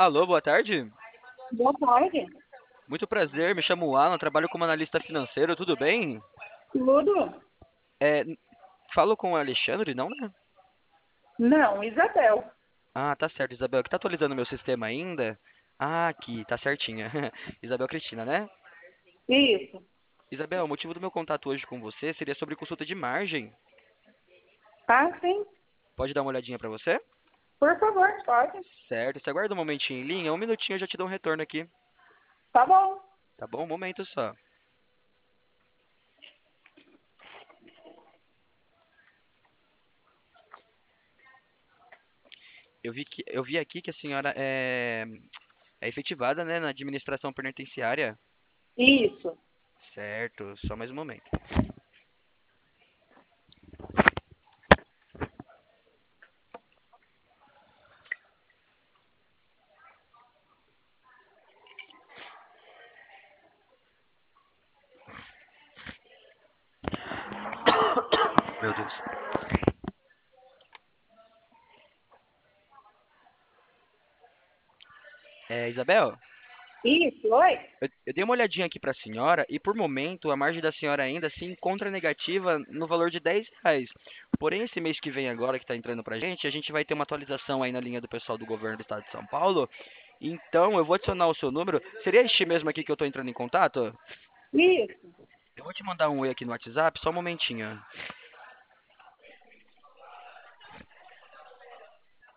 Alô, boa tarde. Boa tarde. Muito prazer, me chamo Alan, trabalho como analista financeiro, tudo bem? Tudo? É, falo com o Alexandre, não, né? Não, Isabel. Ah, tá certo, Isabel, que tá atualizando meu sistema ainda? Ah, aqui, tá certinha. Isabel Cristina, né? Isso. Isabel, o motivo do meu contato hoje com você seria sobre consulta de margem. Ah, sim. Pode dar uma olhadinha pra você? Por favor, pode. Certo, você aguarda um momentinho em linha, um minutinho eu já te dou um retorno aqui. Tá bom. Tá bom? Um momento só. Eu vi aqui que a senhora é efetivada, né, na administração penitenciária. Isso. Certo, só mais um momento. Meu Deus. Isabel, Isso. Oi? eu dei uma olhadinha aqui para a senhora e, por momento, a margem da senhora ainda se encontra negativa no valor de R$ 10. Porém, esse mês que vem agora, que está entrando para a gente vai ter uma atualização aí na linha do pessoal do governo do estado de São Paulo. Então, eu vou adicionar o seu número. Seria este mesmo aqui que eu estou entrando em contato? Isso. Eu vou te mandar um oi aqui no WhatsApp, só um momentinho.